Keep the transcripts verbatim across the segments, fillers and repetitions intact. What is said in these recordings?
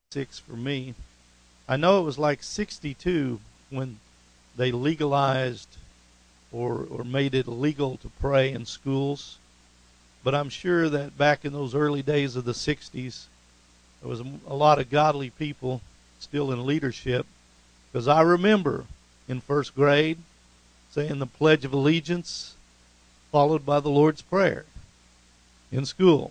six for me. I know it was like sixty-two when they legalized or or made it illegal to pray in schools. But I'm sure that back in those early days of the sixties, there was a, a lot of godly people still in leadership. Because I remember in first grade saying the Pledge of Allegiance followed by the Lord's Prayer in school.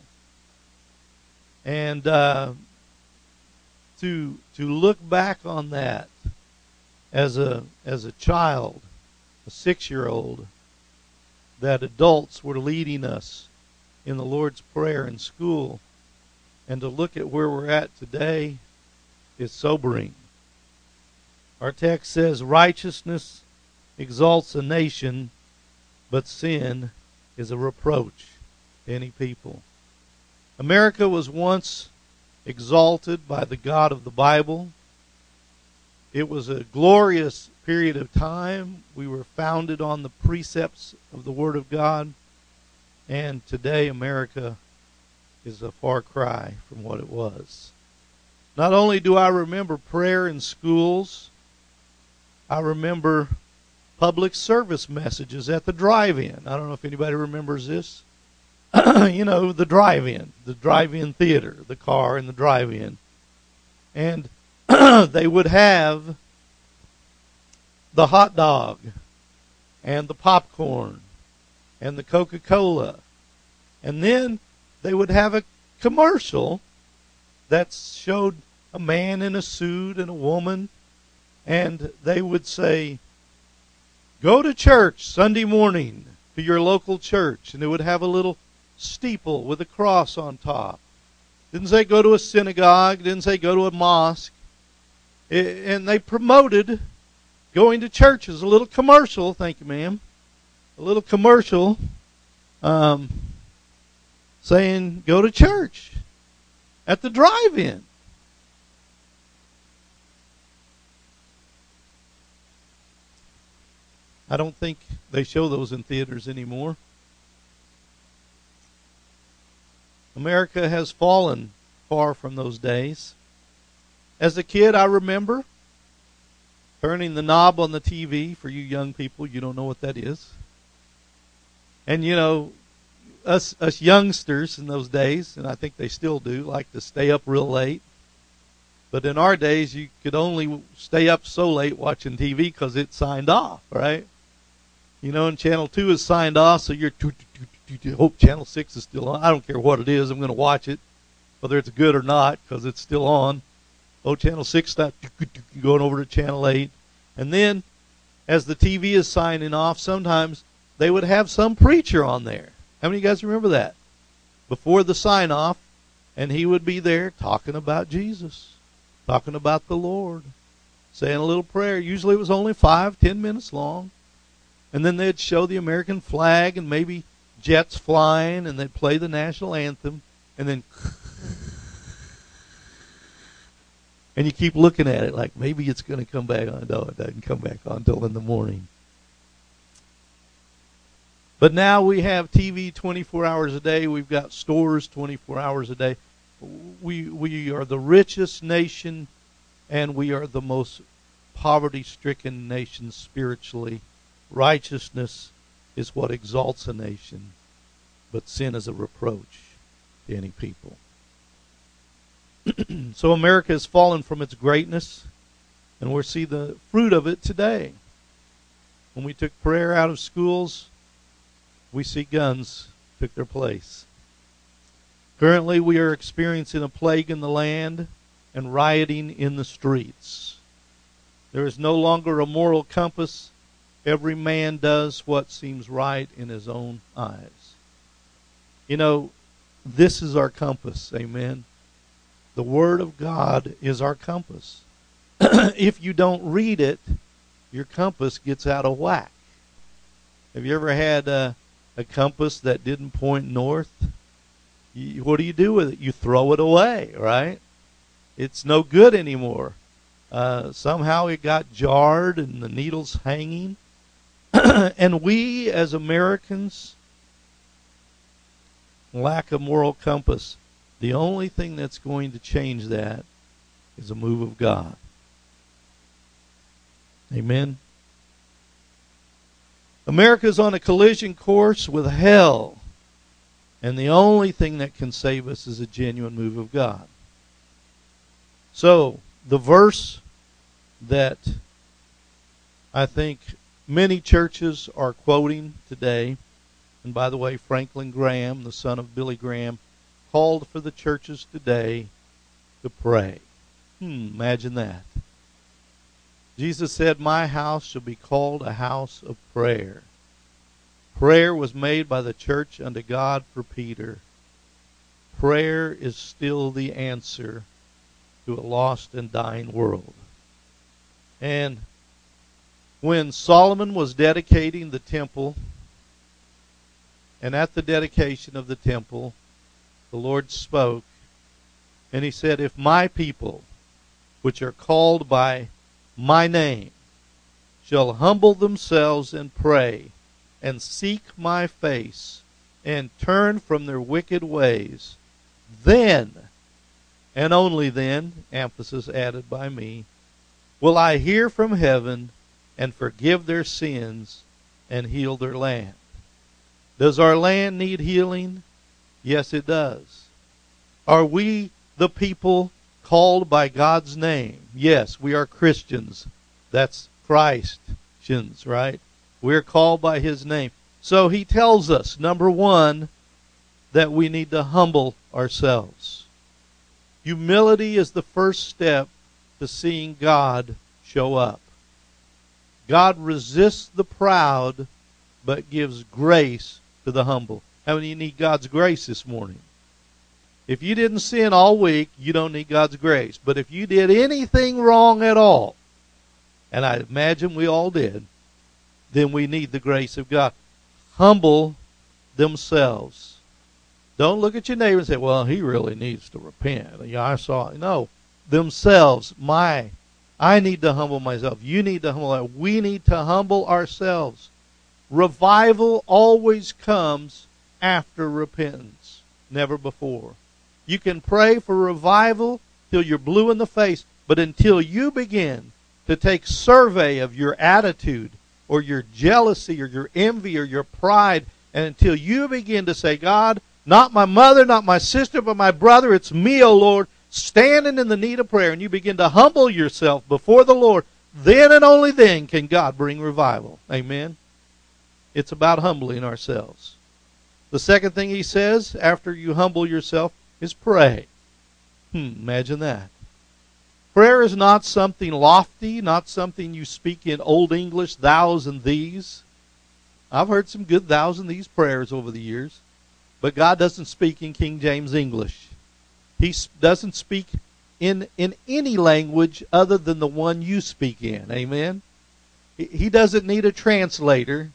And uh, to to look back on that as a as a child, a six-year-old, that adults were leading us in the Lord's Prayer in school, and to look at where we're at today is sobering. Our text says, righteousness exalts a nation, but sin is a reproach to any people. America was once exalted by the God of the Bible. It was a glorious period of time. We were founded on the precepts of the Word of God. And today America is a far cry from what it was. Not only do I remember prayer in schools, I remember public service messages at the drive-in. I don't know if anybody remembers this. You know, the drive-in, the drive-in theater, the car and the drive-in. And they would have the hot dog and the popcorn and the Coca-Cola. And then they would have a commercial that showed a man in a suit and a woman. And they would say, go to church Sunday morning to your local church. And it would have a little steeple with a cross on top. Didn't say go to a synagogue. Didn't say go to a mosque. And they promoted going to church as a little commercial. Thank you, ma'am. A little commercial um, saying go to church at the drive-in. I don't think they show those in theaters anymore. America has fallen far from those days. As a kid, I remember turning the knob on the T V. For you young people, you don't know what that is. And, you know, us us youngsters in those days, and I think they still do, like to stay up real late. But in our days, you could only stay up so late watching T V because it signed off, right? You know, and Channel two is signed off, so you're, hope Channel six is still on. I don't care what it is. I'm going to watch it, whether it's good or not, because it's still on. Oh, Channel six, stop, going over to Channel eight. And then, as the T V is signing off, sometimes they would have some preacher on there. How many of you guys remember that? Before the sign-off, and he would be there talking about Jesus, talking about the Lord, saying a little prayer. Usually it was only five, ten minutes long. And then they'd show the American flag and maybe jets flying, and they'd play the national anthem, and then and you keep looking at it like maybe it's going to come back on. No, it doesn't come back on until in the morning. But now we have T V twenty-four hours a day. We've got stores twenty-four hours a day. We we are the richest nation, and we are the most poverty-stricken nation spiritually. Righteousness is what exalts a nation, but sin is a reproach to any people. So America has fallen from its greatness, and we'll see the fruit of it today. When we took prayer out of schools, we see guns took their place. Currently, we are experiencing a plague in the land and rioting in the streets. There is no longer a moral compass. Every man does what seems right in his own eyes. You know, this is our compass, amen? The Word of God is our compass. If you don't read it, your compass gets out of whack. Have you ever had a, a compass that didn't point north? You, what do you do with it? You throw it away, right? It's no good anymore. Uh, somehow it got jarred and the needle's hanging. And we, as Americans, lack a moral compass. The only thing that's going to change that is a move of God. Amen. America is on a collision course with hell, and the only thing that can save us is a genuine move of God. So, the verse that I think many churches are quoting today, and by the way, Franklin Graham, the son of Billy Graham, called for the churches today to pray. Hmm, imagine that. Jesus said, "My house shall be called a house of prayer." Prayer was made by the church unto God for Peter. Prayer is still the answer to a lost and dying world. And when Solomon was dedicating the temple, and at the dedication of the temple, the Lord spoke, and he said, "If my people, which are called by my name, shall humble themselves and pray, and seek my face, and turn from their wicked ways, then, and only then," emphasis added by me, "will I hear from heaven and forgive their sins and heal their land." Does our land need healing? Yes, it does. Are we the people called by God's name? Yes, we are Christians. That's Christians, right? We're called by His name. So He tells us, number one, that we need to humble ourselves. Humility is the first step to seeing God show up. God resists the proud, but gives grace to the humble. How many of you need God's grace this morning? If you didn't sin all week, you don't need God's grace. But if you did anything wrong at all, and I imagine we all did, then we need the grace of God. Humble themselves. Don't look at your neighbor and say, "Well, he really needs to repent." Yeah, I saw it. No. Themselves. My, I need to humble myself. You need to humble. We need to humble ourselves. Revival always comes after repentance, never before. You can pray for revival till you're blue in the face, but until you begin to take survey of your attitude or your jealousy or your envy or your pride, and until you begin to say, "God, not my mother, not my sister, but my brother, it's me, O Lord, standing in the need of prayer," and you begin to humble yourself before the Lord, then and only then can God bring revival. Amen? It's about humbling ourselves. The second thing He says after you humble yourself is pray. Hmm, imagine that. Prayer is not something lofty, not something you speak in Old English, thous and these. I've heard some good thous and these prayers over the years, but God doesn't speak in King James English. He doesn't speak in, in any language other than the one you speak in. Amen? He doesn't need a translator.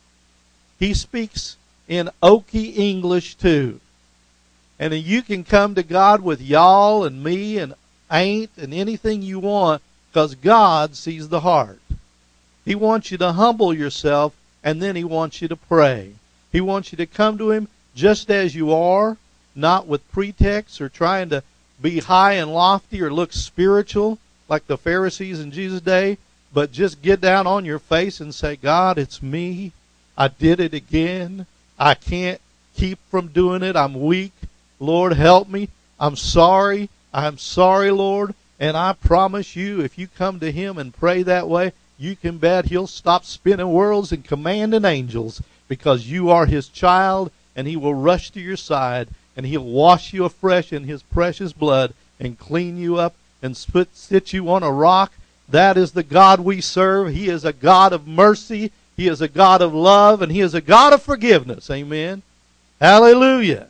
He speaks in Okie English too. And you can come to God with y'all and me and ain't and anything you want, because God sees the heart. He wants you to humble yourself, and then He wants you to pray. He wants you to come to Him just as you are, not with pretext or trying to be high and lofty or look spiritual like the Pharisees in Jesus' day, but just get down on your face and say, "God, it's me. I did it again. I can't keep from doing it. I'm weak. Lord, help me. I'm sorry. I'm sorry, Lord." And I promise you, if you come to Him and pray that way, you can bet He'll stop spinning worlds and commanding angels, because you are His child, and He will rush to your side, and He'll wash you afresh in His precious blood and clean you up and put, sit you on a rock. That is the God we serve. He is a God of mercy. He is a God of love, and He is a God of forgiveness. Amen. Hallelujah.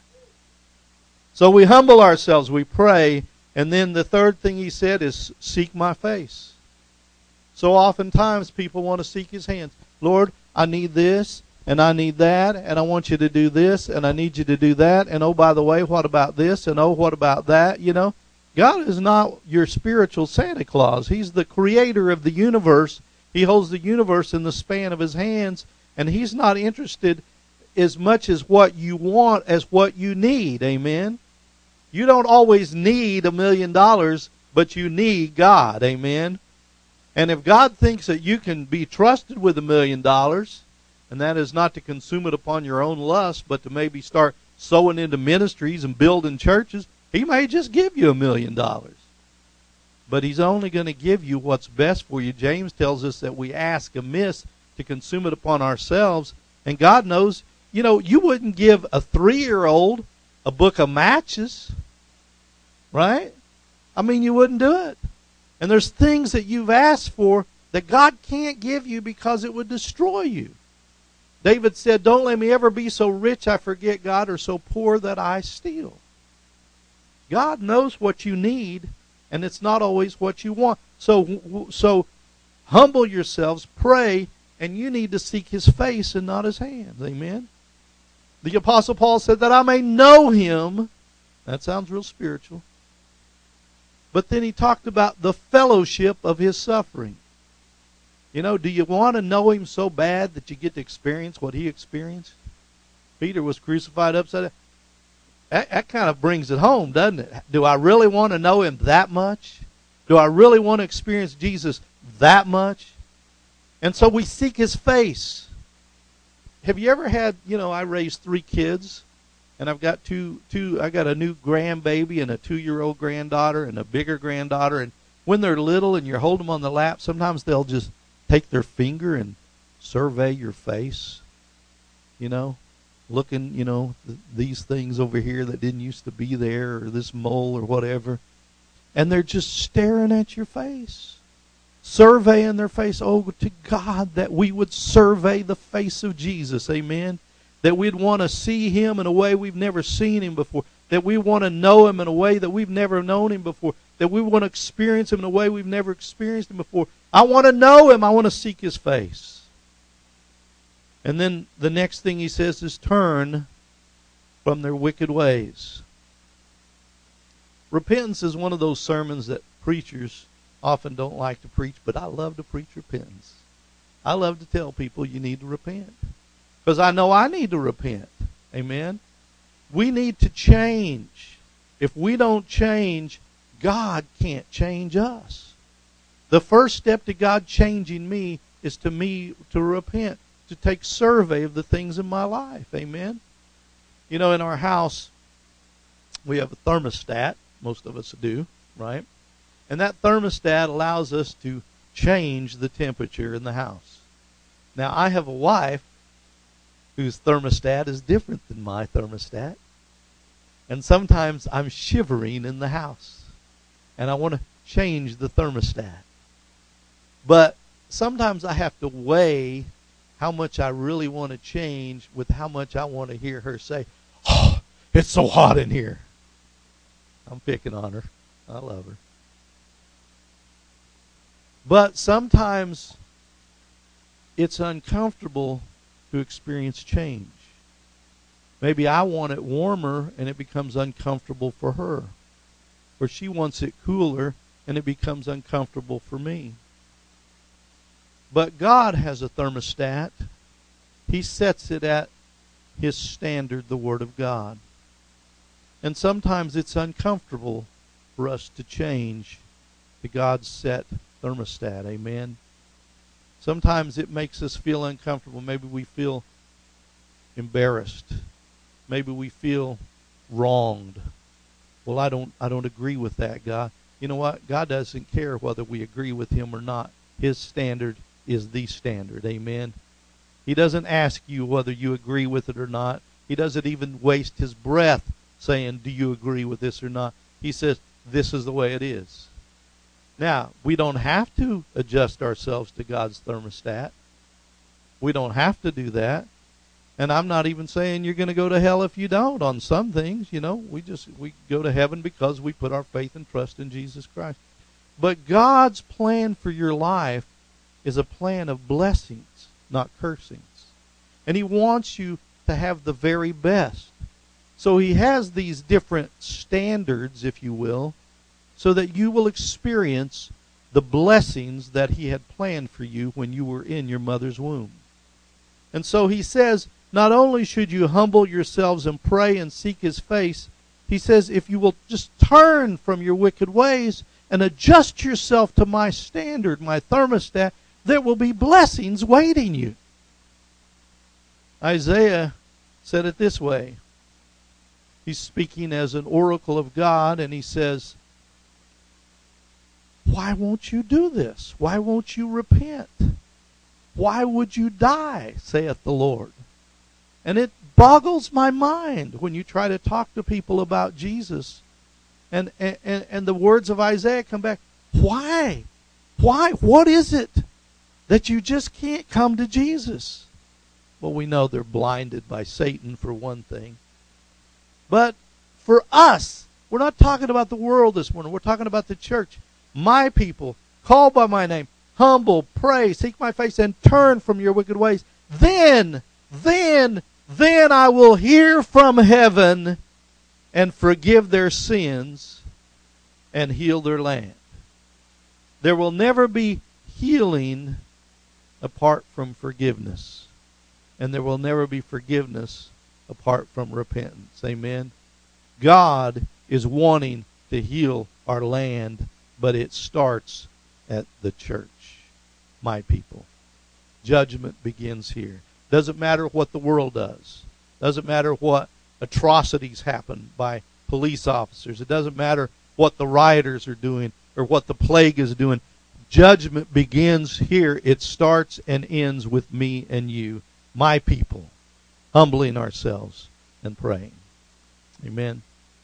So we humble ourselves, we pray, and then the third thing He said is, "Seek my face." So oftentimes people want to seek His hands. "Lord, I need this, and I need that, and I want you to do this, and I need you to do that, and oh, by the way, what about this, and oh, what about that?" You know, God is not your spiritual Santa Claus. He's the creator of the universe. He holds the universe in the span of His hands, and He's not interested as much as what you want as what you need. Amen? You don't always need a million dollars. but you need God. Amen. And if God thinks that you can be trusted with a million dollars, and that is not to consume it upon your own lust, but to maybe start sowing into ministries and building churches, he may just give you a million dollars. But he's only going to give you what's best for you. James tells us that we ask amiss to consume it upon ourselves. And God knows, you know, you wouldn't give a three-year-old a book of matches, right? I mean, you wouldn't do it. And there's things that you've asked for that God can't give you because it would destroy you. David said, don't let me ever be so rich I forget God, or so poor that I steal. God knows what you need, and it's not always what you want. So, so humble yourselves, pray, and you need to seek his face and not his hands. Amen? The Apostle Paul said that I may know him. That sounds real spiritual. But then he talked about the fellowship of his suffering. You know, do you want to know him so bad that you get to experience what he experienced? Peter was crucified upside down. That, that kind of brings it home, doesn't it? Do I really want to know him that much? Do I really want to experience Jesus that much? And so we seek his face. Have you ever had, you know, I raised three kids. And I've got two, two, I got a new grandbaby and a two-year-old granddaughter and a bigger granddaughter. And when they're little and you hold them on the lap, sometimes they'll just take their finger and survey your face, you know, looking, you know, th- these things over here that didn't used to be there, or this mole or whatever. And they're just staring at your face, surveying their face. Oh, to God that we would survey the face of Jesus. Amen. That we'd want to see him in a way we've never seen him before. That we want to know him in a way that we've never known him before. That we want to experience him in a way we've never experienced him before. I want to know him. I want to seek his face. And then the next thing he says is turn from their wicked ways. Repentance is one of those sermons that preachers often don't like to preach, but I love to preach repentance. I love to tell people you need to repent. Because I know I need to repent. Amen? We need to change. If we don't change, God can't change us. The first step to God changing me is to me to repent, to take survey of the things in my life. Amen? You know, in our house, we have a thermostat. Most of us do, right? And that thermostat allows us to change the temperature in the house. Now, I have a wife whose thermostat is different than my thermostat. And sometimes I'm shivering in the house. And I want to change the thermostat. But sometimes I have to weigh how much I really want to change with how much I want to hear her say, oh, it's so hot in here. I'm picking on her. I love her. But sometimes it's uncomfortable to experience change. Maybe I want it warmer and it becomes uncomfortable for her. Or she wants it cooler and it becomes uncomfortable for me. But God has a thermostat. He sets it at his standard, the Word of God. And sometimes it's uncomfortable for us to change to God's set thermostat. Amen. Sometimes it makes us feel uncomfortable. Maybe we feel embarrassed. Maybe we feel wronged. Well, I don't I don't agree with that, God. You know what? God doesn't care whether we agree with him or not. His standard is the standard. Amen. He doesn't ask you whether you agree with it or not. He doesn't even waste his breath saying, do you agree with this or not? He says, this is the way it is. Now, we don't have to adjust ourselves to God's thermostat. We don't have to do that. And I'm not even saying you're going to go to hell if you don't on some things. You know, we just we go to heaven because we put our faith and trust in Jesus Christ. But God's plan for your life is a plan of blessings, not cursings. And he wants you to have the very best. So he has these different standards, if you will, so that you will experience the blessings that he had planned for you when you were in your mother's womb. And so he says, not only should you humble yourselves and pray and seek his face, he says if you will just turn from your wicked ways, and adjust yourself to my standard, my thermostat, there will be blessings waiting you. Isaiah said it this way. He's speaking as an oracle of God, and he says, why won't you do this? Why won't you repent? Why would you die, saith the Lord? And it boggles my mind when you try to talk to people about Jesus, and, and, and the words of Isaiah come back. Why? Why? What is it that you just can't come to Jesus? Well, we know they're blinded by Satan, for one thing. But for us, we're not talking about the world this morning. We're talking about the church. My people, called by my name, humble, pray, seek my face, and turn from your wicked ways. Then, then, then I will hear from heaven and forgive their sins and heal their land. There will never be healing apart from forgiveness. And there will never be forgiveness apart from repentance. Amen. God is wanting to heal our land, but it starts at the church. My people. Judgment begins here. Doesn't matter what the world does. Doesn't matter what atrocities happen by police officers. It doesn't matter what the rioters are doing or what the plague is doing. Judgment begins here. It starts and ends with me and you, my people, humbling ourselves and praying. Amen.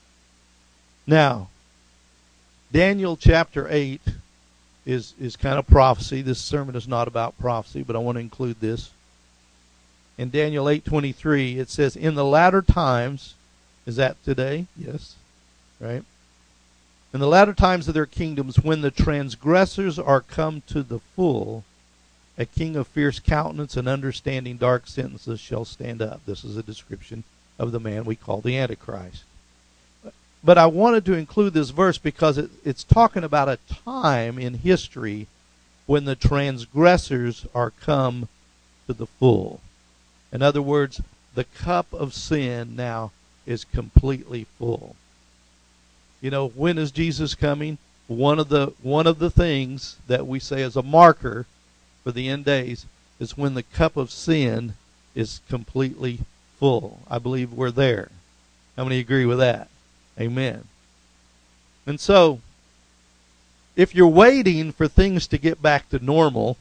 Now, Daniel chapter eight is, is kind of prophecy. This sermon is not about prophecy, but I want to include this. In Daniel eight twenty-three, it says, in the latter times, is that today? Yes. Right? In the latter times of their kingdoms, when the transgressors are come to the full, a king of fierce countenance and understanding dark sentences shall stand up. This is a description of the man we call the Antichrist. But I wanted to include this verse because it, it's talking about a time in history when the transgressors are come to the full. In other words, the cup of sin now is completely full. You know, when is Jesus coming? One of the one of the things that we say as a marker for the end days is when the cup of sin is completely full. I believe we're there. How many agree with that? Amen. And so, if you're waiting for things to get back to normal,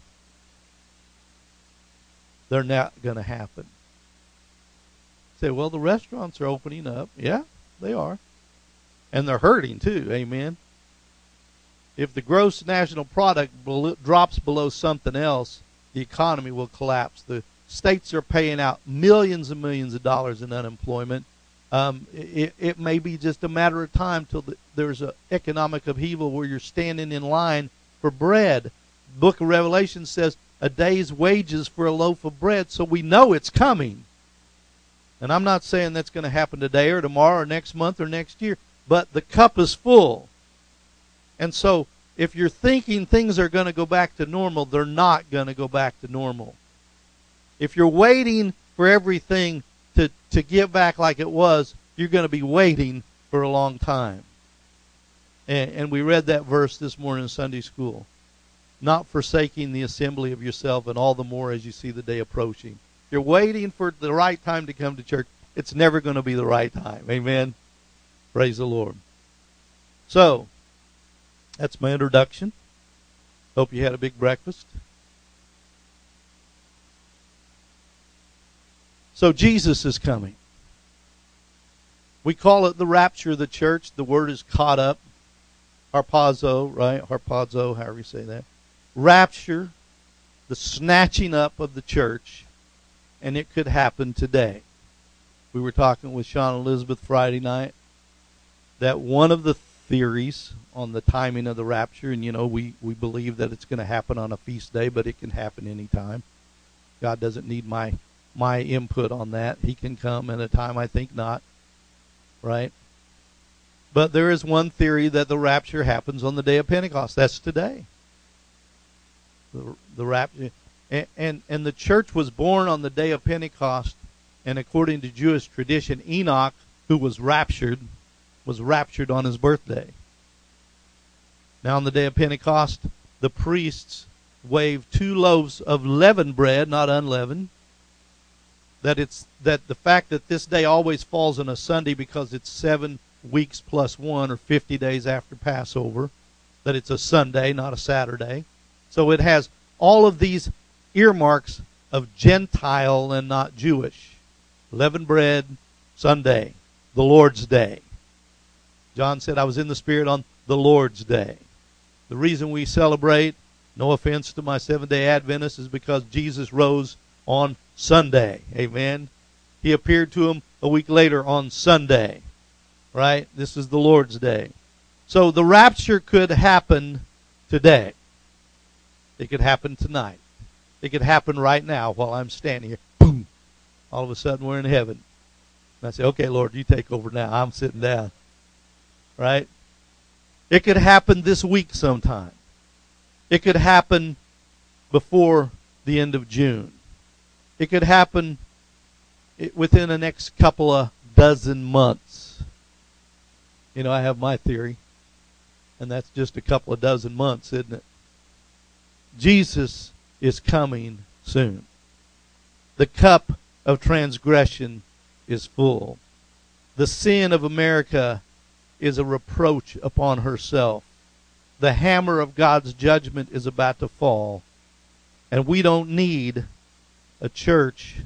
they're not going to happen. Say, well, the restaurants are opening up. Yeah, they are. And they're hurting too. Amen. If the gross national product bel- drops below something else, the economy will collapse. The states are paying out millions and millions of dollars in unemployment. Um, it, it may be just a matter of time till the, there's an economic upheaval where you're standing in line for bread. The book of Revelation says a day's wages for a loaf of bread, so we know it's coming. And I'm not saying that's going to happen today or tomorrow or next month or next year, but the cup is full. And so if you're thinking things are going to go back to normal, they're not going to go back to normal. If you're waiting for everything to, to get back like it was, you're going to be waiting for a long time. And, and we read that verse this morning in Sunday school. Not forsaking the assembly of yourself, and all the more as you see the day approaching. If you're waiting for the right time to come to church, it's never going to be the right time. Amen? Praise the Lord. So, that's my introduction. Hope you had a big breakfast. So Jesus is coming. We call it the rapture of the church. The word is caught up. Harpazo, right? Harpazo, however you say that. Rapture, the snatching up of the church, and it could happen today. We were talking with Sean and Elizabeth Friday night that one of the theories on the timing of the rapture, and you know, we, we believe that it's going to happen on a feast day, but it can happen anytime. God doesn't need my my input on that. He can come at a time I think not, right? But there is one theory that the rapture happens on the day of Pentecost. That's today. The, the rapture, and, and and the church was born on the day of Pentecost, and according to Jewish tradition, Enoch, who was raptured, was raptured on his birthday. Now on the day of Pentecost, the priests waved two loaves of leavened bread, not unleavened. That it's that the fact that this day always falls on a Sunday because it's seven weeks plus one, or fifty days after Passover, that it's a Sunday, not a Saturday. So it has all of these earmarks of Gentile and not Jewish. Leavened bread, Sunday, the Lord's Day. John said, I was in the Spirit on the Lord's Day. The reason we celebrate, no offense to my Seventh-day Adventists, is because Jesus rose on Sunday. Amen. He appeared to them a week later on Sunday. Right? This is the Lord's Day. So the rapture could happen today. It could happen tonight. It could happen right now while I'm standing here. Boom. All of a sudden we're in heaven. And I say, okay, Lord, you take over now. I'm sitting down. Right? It could happen this week sometime. It could happen before the end of June. It could happen within the next couple of dozen months. You know, I have my theory, and that's just a couple of dozen months, isn't it? Jesus is coming soon. The cup of transgression is full. The sin of America is a reproach upon herself. The hammer of God's judgment is about to fall. And we don't need a church,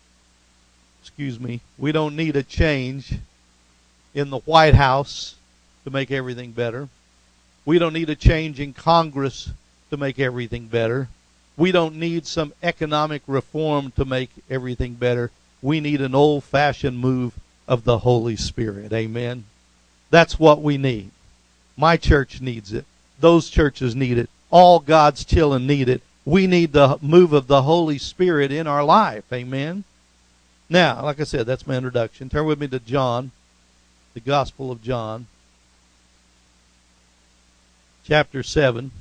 excuse me, we don't need a change in the White House to make everything better. We don't need a change in Congress to make everything better. We don't need some economic reform to make everything better. We need an old-fashioned move of the Holy Spirit. Amen. That's what we need. My church needs it. Those churches need it. All God's children need it. We need the move of the Holy Spirit in our life. Amen. Now, like I said, that's my introduction. Turn with me to John, the Gospel of John, chapter seven.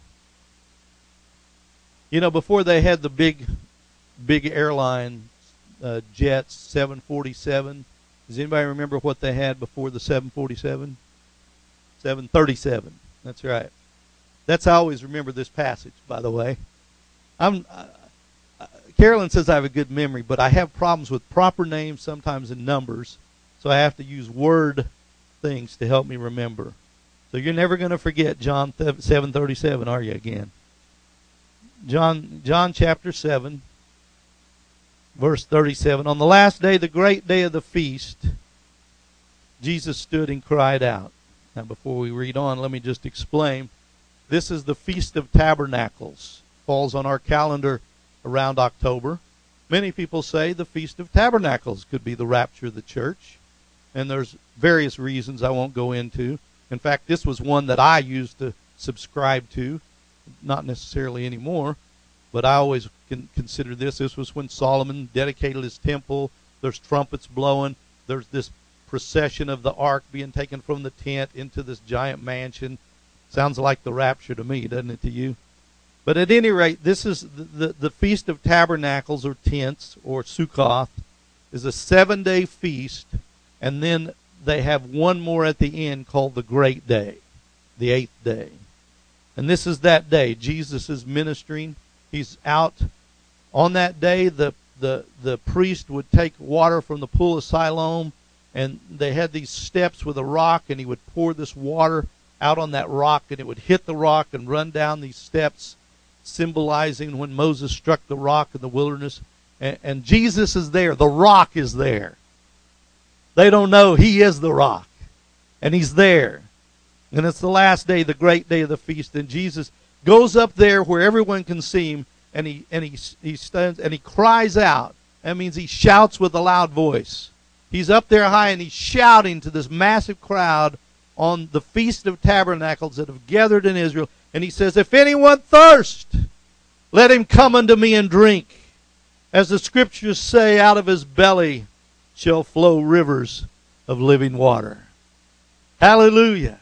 You know, before they had the big, big airline uh, jets, seven forty-seven, does anybody remember what they had before the seven forty-seven? seven thirty-seven. That's right. That's how I always remember this passage, by the way. I'm, uh, uh, Carolyn says I have a good memory, but I have problems with proper names sometimes in numbers, so I have to use word things to help me remember. So you're never going to forget John seven thirty-seven, are you, again? John, John chapter seven, verse thirty-seven. On the last day, the great day of the feast, Jesus stood and cried out. Now, before we read on, let me just explain. This is the Feast of Tabernacles. Falls on our calendar around October. Many people say the Feast of Tabernacles could be the rapture of the church. And there's various reasons I won't go into. In fact, this was one that I used to subscribe to. Not necessarily anymore, but I always can consider this. This was when Solomon dedicated his temple. There's trumpets blowing. There's this procession of the ark being taken from the tent into this giant mansion. Sounds like the rapture to me, doesn't it to you? But at any rate, this is the, the, the Feast of Tabernacles, or tents, or Sukkoth, is a seven-day feast, and then they have one more at the end called the Great Day, the eighth day. And this is that day. Jesus is ministering. He's out. On that day, the, the, the priest would take water from the pool of Siloam, and they had these steps with a rock, and he would pour this water out on that rock, and it would hit the rock and run down these steps, symbolizing when Moses struck the rock in the wilderness. And, and Jesus is there. The rock is there. They don't know he is the rock. And he's there. And it's the last day, the great day of the feast. And Jesus goes up there where everyone can see him. And he and he he stands and he cries out. That means he shouts with a loud voice. He's up there high and he's shouting to this massive crowd on the Feast of Tabernacles that have gathered in Israel. And he says, if anyone thirst, let him come unto me and drink. As the scriptures say, out of his belly shall flow rivers of living water. Hallelujah.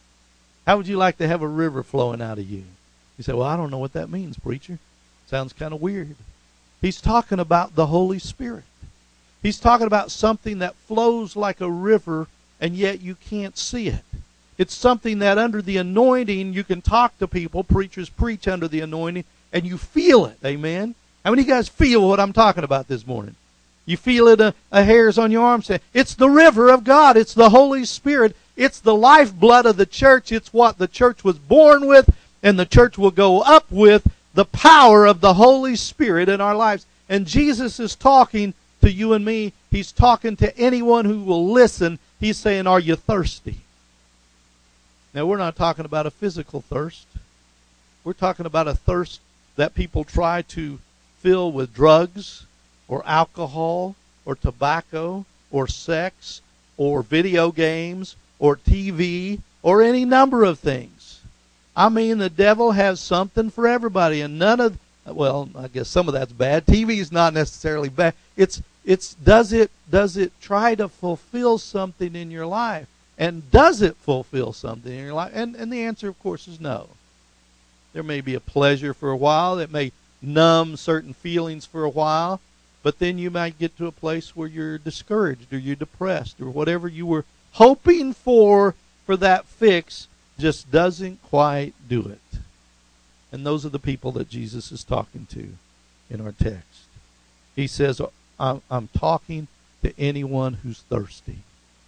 How would you like to have a river flowing out of you? You say, well, I don't know what that means, preacher. Sounds kind of weird. He's talking about the Holy Spirit. He's talking about something that flows like a river, and yet you can't see it. It's something that under the anointing, you can talk to people. Preachers preach under the anointing, and you feel it. Amen? How many of you guys feel what I'm talking about this morning? You feel it, a, a hairs on your arm. Say, it's the river of God. It's the Holy Spirit. It's the lifeblood of the church. It's what the church was born with, and the church will go up with, the power of the Holy Spirit in our lives. And Jesus is talking to you and me. He's talking to anyone who will listen. He's saying, are you thirsty? Now, we're not talking about a physical thirst. We're talking about a thirst that people try to fill with drugs or alcohol or tobacco or sex or video games or T V or any number of things. I mean, the devil has something for everybody, and none of, well, I guess some of that's bad. T V is not necessarily bad. It's, it's, does it, does it try to fulfill something in your life? And does it fulfill something in your life? And, and the answer, of course, is no. There may be a pleasure for a while. It may numb certain feelings for a while. But then you might get to a place where you're discouraged or you're depressed or whatever you were hoping for for that fix just doesn't quite do it. And those are the people that Jesus is talking to in our text. He says, I'm, I'm talking to anyone who's thirsty.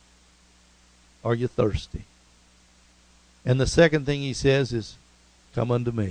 Are you thirsty? And the second thing he says is, come unto me.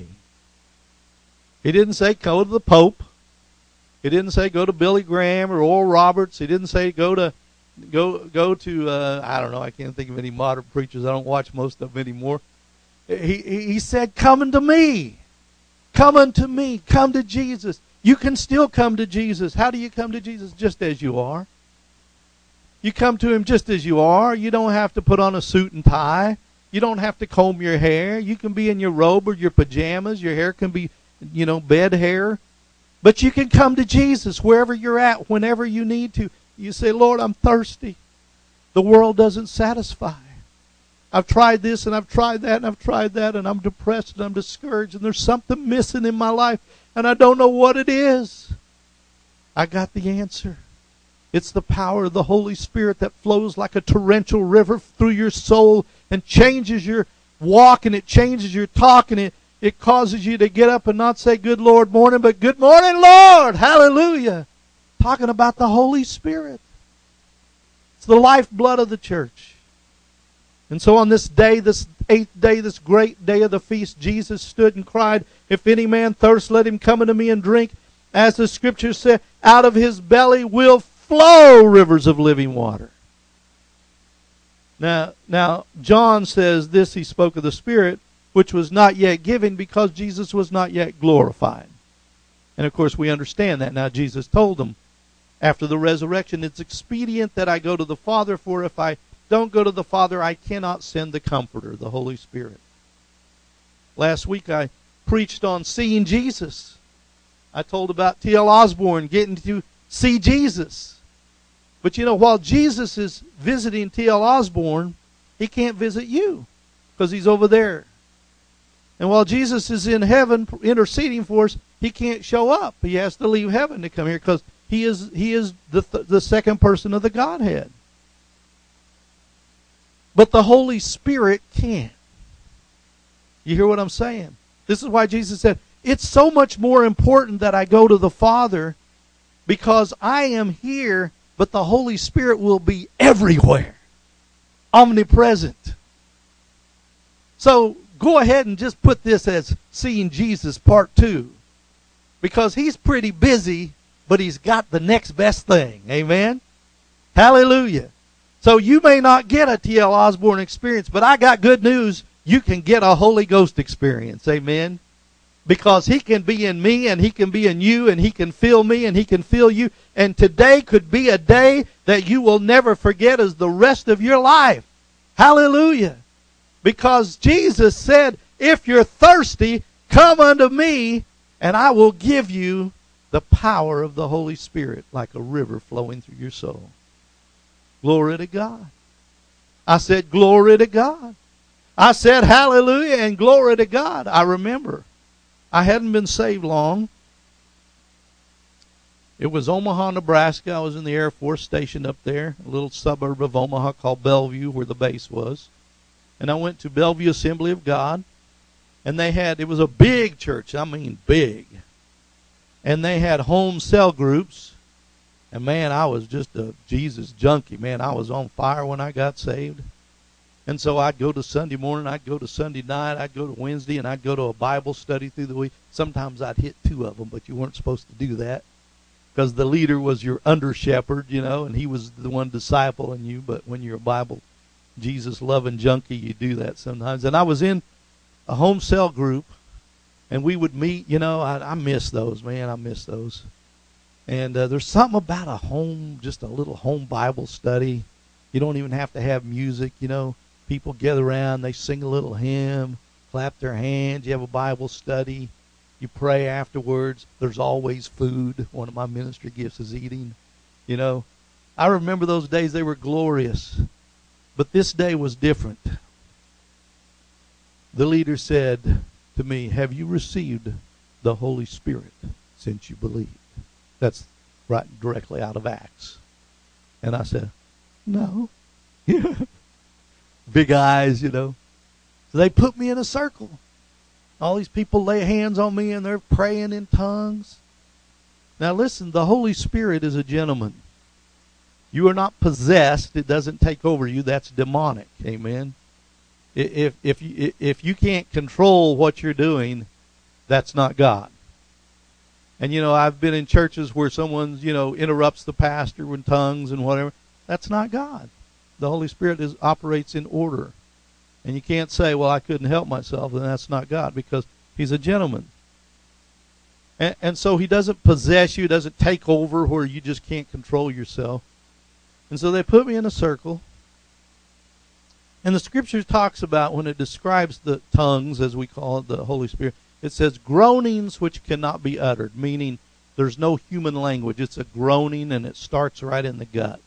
He didn't say go to the Pope. He didn't say go to Billy Graham or Oral Roberts. He didn't say go to go go to uh, I don't know. I can't think of any modern preachers. I don't watch most of them anymore. He he said, come unto me. Come unto me. Come to Jesus. You can still come to Jesus. How do you come to Jesus? Just as you are. You come to him just as you are. You don't have to put on a suit and tie. You don't have to comb your hair. You can be in your robe or your pajamas. Your hair can be, you know, bed hair. But you can come to Jesus wherever you're at, whenever you need to. You say, Lord, I'm thirsty. The world doesn't satisfy. I've tried this and I've tried that and I've tried that, and I'm depressed and I'm discouraged, and there's something missing in my life and I don't know what it is. I got the answer. It's the power of the Holy Spirit that flows like a torrential river through your soul and changes your walk, and it changes your talk, and it, it causes you to get up and not say good Lord morning, but good morning Lord. Hallelujah. Talking about the Holy Spirit. It's the lifeblood of the church. And so on this day, this eighth day, this great day of the feast, Jesus stood and cried, if any man thirst, let him come unto me and drink. As the scriptures say, out of his belly will flow rivers of living water. Now, now John says this, he spoke of the Spirit, which was not yet given because Jesus was not yet glorified. And of course we understand that. Now Jesus told them after the resurrection, it's expedient that I go to the Father, for if I don't go to the Father, I cannot send the Comforter, the Holy Spirit. Last week I preached on seeing Jesus. I told about T L Osborne getting to see Jesus. But you know, while Jesus is visiting T L Osborne, he can't visit you because he's over there. And while Jesus is in heaven interceding for us, he can't show up. He has to leave heaven to come here because he is he is the th- the second person of the Godhead. But the Holy Spirit can. You hear what I'm saying? This is why Jesus said, it's so much more important that I go to the Father, because I am here, but the Holy Spirit will be everywhere, omnipresent. So go ahead and just put this as seeing Jesus part two, because he's pretty busy, but he's got the next best thing. Amen? Hallelujah. So you may not get a T L Osborne experience, but I got good news. You can get a Holy Ghost experience. Amen? Because he can be in me, and he can be in you, and he can fill me, and he can fill you. And today could be a day that you will never forget as the rest of your life. Hallelujah. Because Jesus said, if you're thirsty, come unto me, and I will give you the power of the Holy Spirit like a river flowing through your soul. Glory to God. I said, glory to God. I said, hallelujah and glory to God. I remember I hadn't been saved long. It was Omaha, Nebraska. I was in the Air Force stationed up there, a little suburb of Omaha called Bellevue, where the base was. And I went to Bellevue Assembly of God, and they had, it was a big church, I mean big. And they had home cell groups. And man, I was just a Jesus junkie. Man, I was on fire when I got saved. And so I'd go to Sunday morning, I'd go to Sunday night, I'd go to Wednesday, and I'd go to a Bible study through the week. Sometimes I'd hit two of them, but you weren't supposed to do that because the leader was your under shepherd, you know, and he was the one discipling you. But when you're a Bible, Jesus-loving junkie, you do that sometimes. And I was in a home cell group, and we would meet, you know, I, I miss those, man, I miss those. And uh, there's something about a home, just a little home Bible study. You don't even have to have music, you know. People gather around, they sing a little hymn, clap their hands, you have a Bible study, you pray afterwards. There's always food. One of my ministry gifts is eating, you know. I remember those days, they were glorious. But this day was different. The leader said to me, have you received the Holy Spirit since you believed? That's right directly out of Acts. And I said, no. Big eyes, you know. So they put me in a circle. All these people lay hands on me and they're praying in tongues. Now listen, the Holy Spirit is a gentleman. You are not possessed. It doesn't take over you. That's demonic. Amen. If, if, you, if you can't control what you're doing, that's not God. And, you know, I've been in churches where someone, you know, interrupts the pastor with tongues and whatever. That's not God. The Holy Spirit is, operates in order. And you can't say, well, I couldn't help myself, and that's not God, because he's a gentleman. And, and so he doesn't possess you, doesn't take over where you just can't control yourself. And so they put me in a circle. And the Scripture talks about, when it describes the tongues, as we call it, the Holy Spirit, it says groanings which cannot be uttered, meaning there's no human language. It's a groaning, and it starts right in the gut.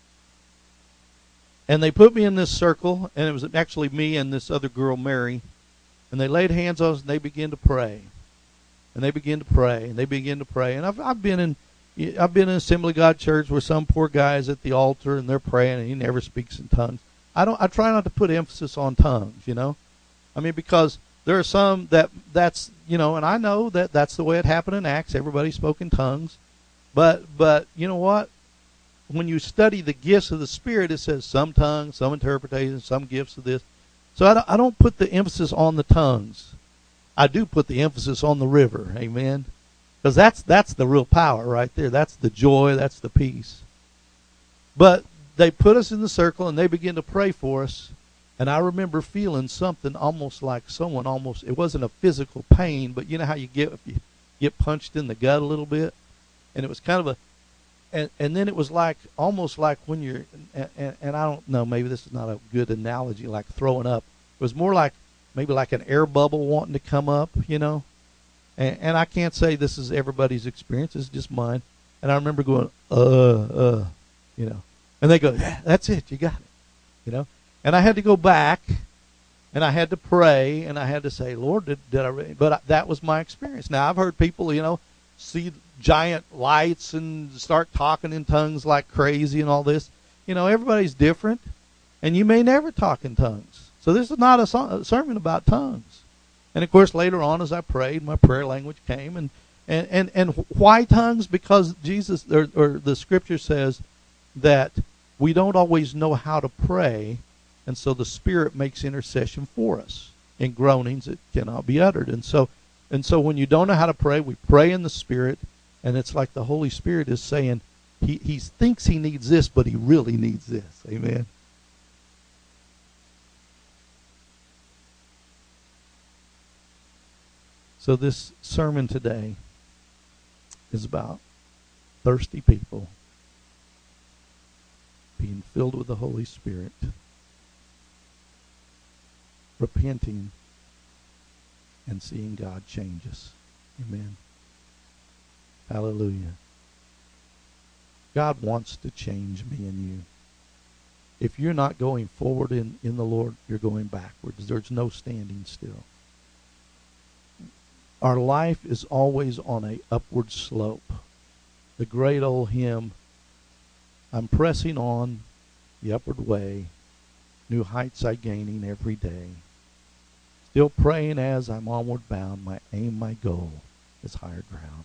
And they put me in this circle, and it was actually me and this other girl, Mary, and they laid hands on us, and they began to pray. And they began to pray, and they began to pray. And I've, I've been in I've been in Assembly of God Church where some poor guy's at the altar, and they're praying, and he never speaks in tongues. I don't. I try not to put emphasis on tongues, you know. I mean, because there are some that that's, you know, and I know that that's the way it happened in Acts. Everybody spoke in tongues. But, but you know what? When you study the gifts of the Spirit, it says some tongues, some interpretation, some gifts of this. So I don't, I don't put the emphasis on the tongues. I do put the emphasis on the river. Amen. Because that's, that's the real power right there. That's the joy. That's the peace. But they put us in the circle, and they began to pray for us. And I remember feeling something almost like someone almost, it wasn't a physical pain, but you know how you get if you get punched in the gut a little bit? And it was kind of a, and, and then it was like, almost like when you're, and, and, and I don't know, maybe this is not a good analogy, like throwing up. It was more like, maybe like an air bubble wanting to come up, you know? And, and I can't say this is everybody's experience, it's just mine. And I remember going, uh, uh, you know. And they go, yeah, that's it, you got it, you know? And I had to go back, and I had to pray, and I had to say, Lord, did, did I really? But I, that was my experience. Now, I've heard people, you know, see giant lights and start talking in tongues like crazy and all this. You know, everybody's different, and you may never talk in tongues. So this is not a, so- a sermon about tongues. And, of course, later on as I prayed, my prayer language came. And, and, and, and why tongues? Because Jesus, or, or the Scripture says that we don't always know how to pray. And so the Spirit makes intercession for us in groanings that cannot be uttered. And so and so when you don't know how to pray, we pray in the Spirit, and it's like the Holy Spirit is saying, he, he thinks he needs this, but he really needs this. Amen. So this sermon today is about thirsty people being filled with the Holy Spirit, repenting, and seeing God change us. Amen. Hallelujah. God wants to change me and you. If you're not going forward in, in the Lord, you're going backwards. There's no standing still. Our life is always on a upward slope. The great old hymn, I'm pressing on the upward way, new heights I gaining every day. Still praying as I'm onward bound, my aim, my goal is higher ground.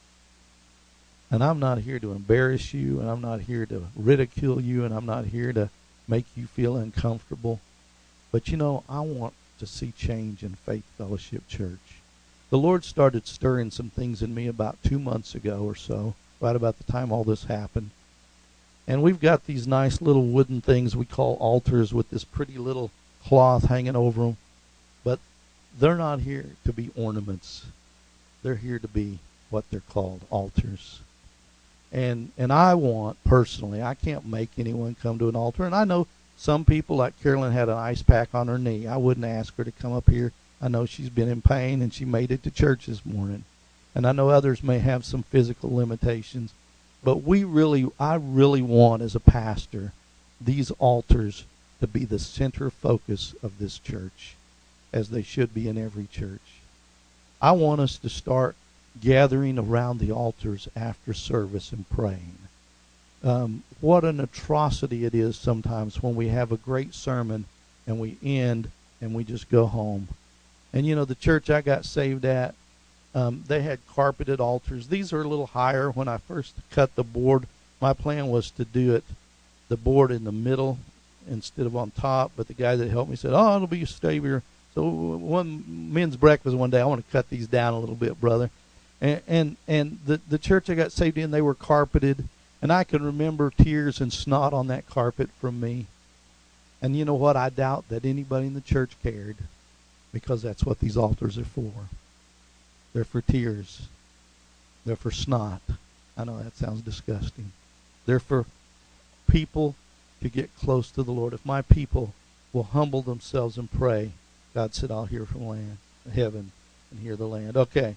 And I'm not here to embarrass you, and I'm not here to ridicule you, and I'm not here to make you feel uncomfortable. But you know, I want to see change in Faith Fellowship Church. The Lord started stirring some things in me about two months ago or so, right about the time all this happened. And we've got these nice little wooden things we call altars with this pretty little cloth hanging over them. But they're not here to be ornaments. They're here to be what they're called, altars. And and I want, personally, I can't make anyone come to an altar. And I know some people, like Carolyn, had an ice pack on her knee. I wouldn't ask her to come up here. I know she's been in pain, and she made it to church this morning. And I know others may have some physical limitations. But we really, I really want, as a pastor, these altars to be the center focus of this church, as they should be in every church. I want us to start gathering around the altars after service and praying. Um, what an atrocity it is sometimes when we have a great sermon and we end and we just go home. And you know, the church I got saved at, um, they had carpeted altars. These are a little higher. When I first cut the board, my plan was to do it, the board in the middle instead of on top. But the guy that helped me said, oh, it'll be stable. So one men's breakfast one day, I want to cut these down a little bit, brother. And and, and the, the church I got saved in, they were carpeted. And I can remember tears and snot on that carpet from me. And you know what? I doubt that anybody in the church cared, because that's what these altars are for. They're for tears. They're for snot. I know that sounds disgusting. They're for people to get close to the Lord. If my people will humble themselves and pray, God said, I'll hear from land, heaven and hear the land. Okay.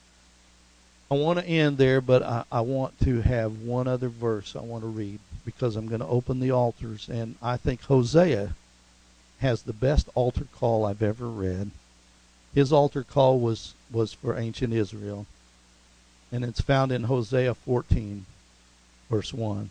I want to end there, but I, I want to have one other verse I want to read, because I'm going to open the altars. And I think Hosea has the best altar call I've ever read. His altar call was, was for ancient Israel. And it's found in Hosea fourteen, verse one.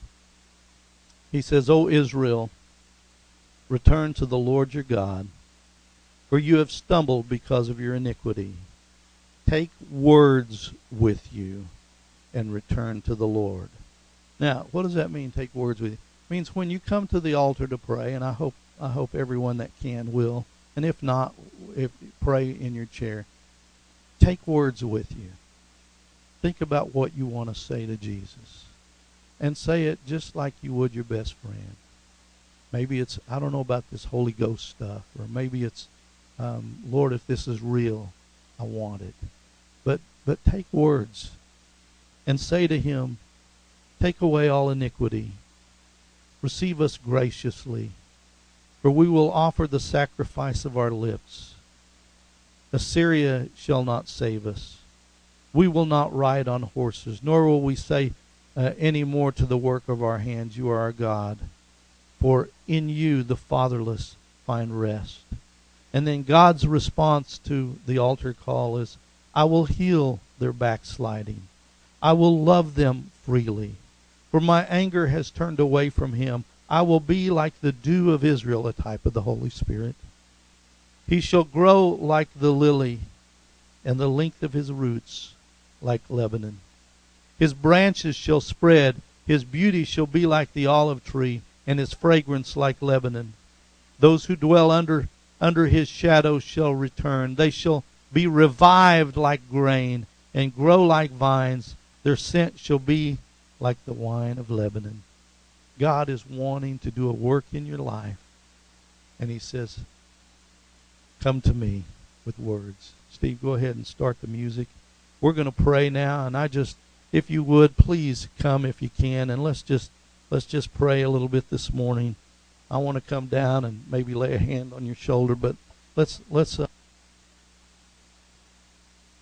He says, O Israel, return to the Lord your God, for you have stumbled because of your iniquity. Take words with you and return to the Lord. Now, what does that mean, take words with you? It means when you come to the altar to pray, and I hope I hope everyone that can will, and if not, if pray in your chair, take words with you. Think about what you want to say to Jesus. And say it just like you would your best friend. Maybe it's, I don't know about this Holy Ghost stuff, or maybe it's, um, Lord, if this is real, I want it. But but take words and say to him, take away all iniquity. Receive us graciously, for we will offer the sacrifice of our lips. Assyria shall not save us. We will not ride on horses, nor will we say uh, any more to the work of our hands, you are our God. For in you the fatherless find rest. And then God's response to the altar call is, I will heal their backsliding. I will love them freely. For my anger has turned away from him. I will be like the dew of Israel, a type of the Holy Spirit. He shall grow like the lily, and the length of his roots like Lebanon. His branches shall spread. His beauty shall be like the olive tree, and his fragrance like Lebanon. Those who dwell under under his shadow shall return. They shall be revived like grain, and grow like vines. Their scent shall be like the wine of Lebanon. God is wanting to do a work in your life. And he says, come to me with words. Steve, go ahead and start the music. We're going to pray now, and I just, if you would, please come if you can, and let's just let's just pray a little bit this morning. I want to come down and maybe lay a hand on your shoulder, but let's let's uh,